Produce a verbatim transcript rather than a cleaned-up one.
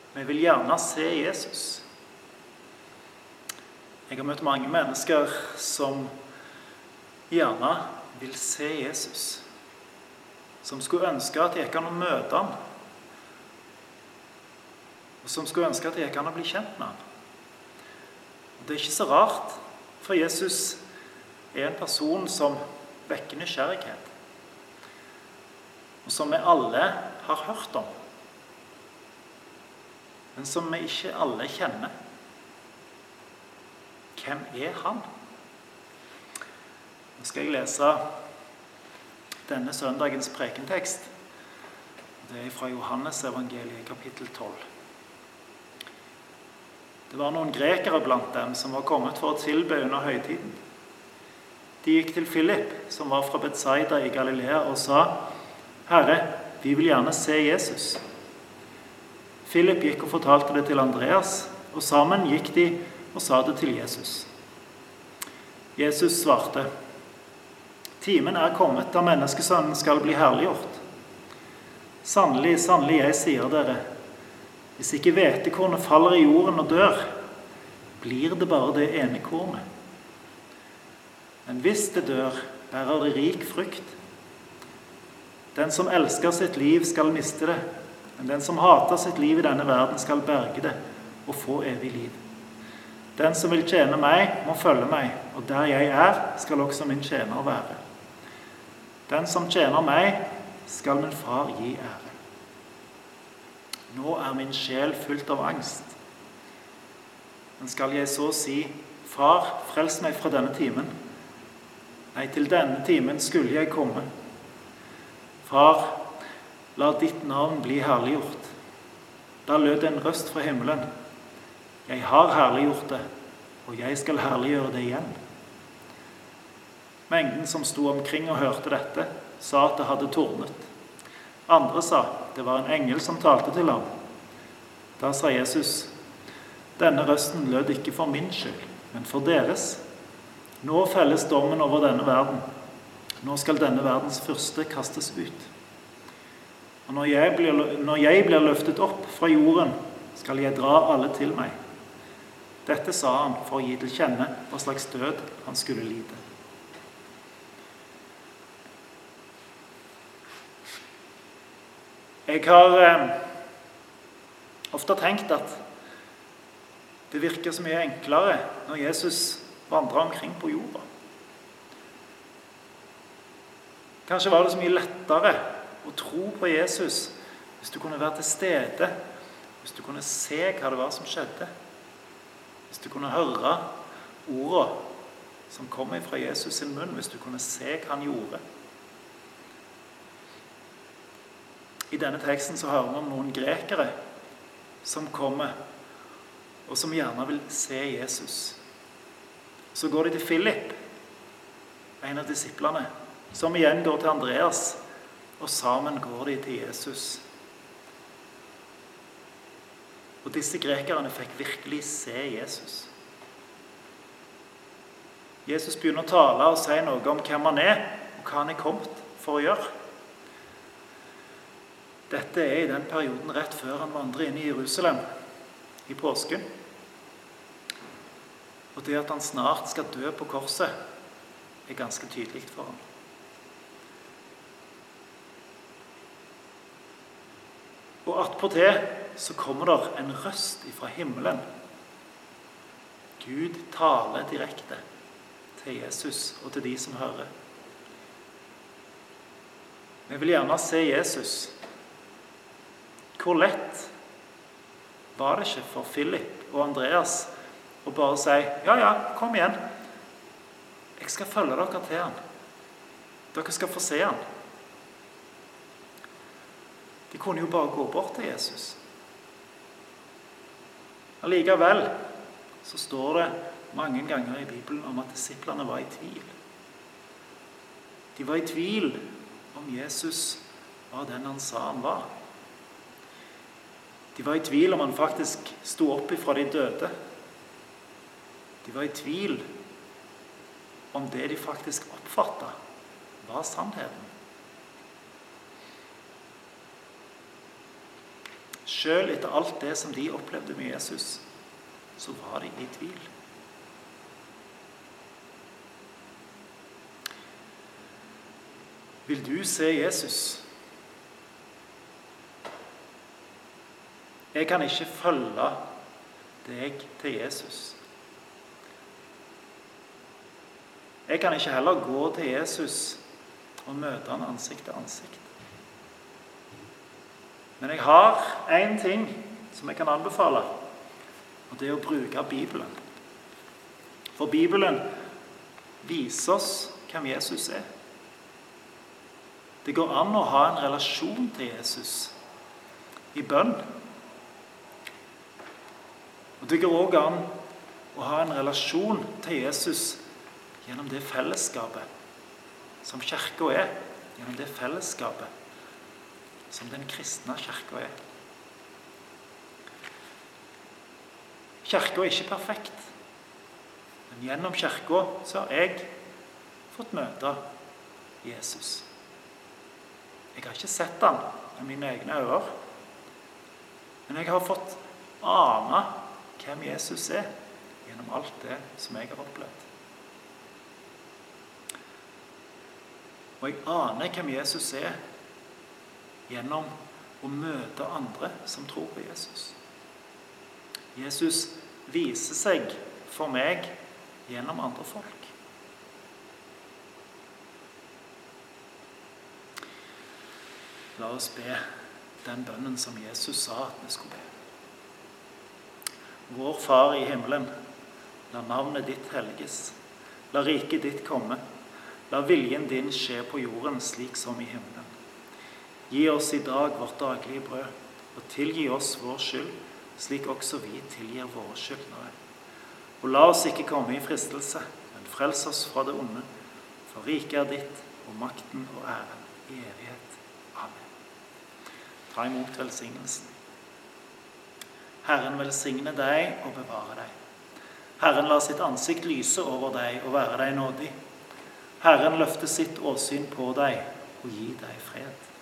Vi vil gjerne se Jesus. Jeg har møtt mange mennesker som gjerne vil se Jesus. Som skulle ønske at jeg kan møte han. Og som skulle ønske at jeg kan bli kjent med han. Det er ikke så rart, for Jesus er en person som vekker nysgjerrighet. Og som vi alle har hørt om. Men som vi ikke alle kjenner. Hvem er han? Nå skal jeg lese denne søndagens prekentekst. Det er fra Johannes evangeliet, kapittel tolv. Det var noen grekere blant dem som var kommet for å tilbe under høytiden. De gikk til Philip, som var fra Betsaida i Galilea, og sa, «Herre, vi vil gjerne se Jesus.» Philip gikk og fortalte det til Andreas, og sammen gikk de og sa det til Jesus. Jesus svarte, «Timen er kommet da menneskesønnen skal bli herliggjort. Sannelig, sannelig, jeg sier dere, hvis ikke hvetekornet faller i jorden og dør, blir det bare det ene kornet. Men hvis det dør, bærer det rik frukt. Den som elsker sitt liv skal miste det, men den som hater sitt liv i denne verden skal berge det og få evig liv. Den som vil tjene meg, må følge meg, og der jeg er, skal også min tjener være. Den som tjener meg, skal min far gi ære. Nå er min sjel fullt av angst. Men skal jeg så si, Far, frels meg fra denne timen? Nei, til denne timen skulle jeg komme. Far, la ditt navn bli herliggjort. Da lød en røst fra himmelen. Jeg har herliggjort det, og jeg skal herliggjøre det igjen. Mengden som sto omkring og hørte dette, sa at det hadde tordnet. Andre sa, det var en engel som talte til ham. Da sa Jesus, denne røsten lød ikke for min skyld, men for deres. Nå felles dommen over denne verden. Nå skal denne verdens fyrste kastes ut. Og når jeg blir, når jeg blir løftet opp fra jorden, skal jeg dra alle til meg. Dette sa han for å gi til kjenne hva slags død han skulle lide. Jeg har eh, ofte tenkt at det virker så mye enklere når Jesus vandrer omkring på jorda. Kanskje var det så mye lettere å tro på Jesus hvis du kunne være til stede, hvis du kunne se hva det var som skjedde, hvis du kunne høre ordene som kom fra Jesus sin munn, hvis du kunne se hva han gjorde. I denne teksten så hører vi om noen grekere som kommer, og som gjerne vil se Jesus. Så går de til Philip, en av disiplene, som igjen går til Andreas, og sammen går de til Jesus. Og disse grekerne fikk virkelig se Jesus. Jesus begynner å tale og si noe om hvem han er, og hva han er kommet for å gjøre. Dette er i den perioden rett før han vandrer inn i Jerusalem, i påsken. Og det at han snart skal dø på korset, er ganske tydelig for ham. Og attpåtil så kommer der en røst fra himmelen. Gud taler direkte til Jesus og til de som hører. Vi vil gjerne se Jesus. Hvor lett var det ikke for Philip og Andreas å bare si, ja, ja, kom igjen. Jeg skal følge dere til han. Dere skal få se han. De kunne jo bare gå bort til Jesus. Allikevel så står det mange ganger i Bibelen om at disiplene var i tvil. De var i tvil om Jesus var den han sa han var. De var i tvil om han faktisk stod opp ifra de døde. De var i tvil om det de faktisk oppfattet var sannheten. selv etter alt det som de opplevde med Jesus, så var de i tvil. Vil du se Jesus? Jeg kan ikke følge deg til Jesus. Jeg kan ikke heller gå til Jesus og møte han ansikt til ansikt. Men jeg har en ting som jeg kan anbefale, og det er å bruke Bibelen. For Bibelen viser oss hvem Jesus er. Det går an å ha en relasjon til Jesus i bønn. Og det går også an å ha en relasjon til Jesus gjennom det fellesskapet som kirken er, gjennom det fellesskapet som den kristne kirken er. Kirken er ikke perfekt, men gjennom kirken så har jeg fått møte Jesus. Jeg har ikke sett han med mine egne øyne, men jeg har fått ane hvem Jesus er gjennom alt det som jeg har opplevd. Og jeg aner hvem Jesus er gjennom å møte andre som tror på Jesus. Jesus viser seg for meg gjennom andre folk. La oss be den bønnen som Jesus sa at vi skulle be. Vår Far i himmelen, la navnet ditt helges, la riket ditt komme, la viljen din skje på jorden slik som i himmelen. Gi oss i dag vårt daglige brød, og tilgi oss vår skyld, slik også vi tilgir våre skyldnere. Og la oss ikke komme i fristelse, men frels oss fra det onde, for riket er ditt, og makten og æren i evighet. Amen. Ta imot velsignelsen. Herren velsigne deg og bevare deg. Herren lar sitt ansikt lyse over deg og være deg nådig. Herren løfter sitt åsyn på deg og gi deg fred.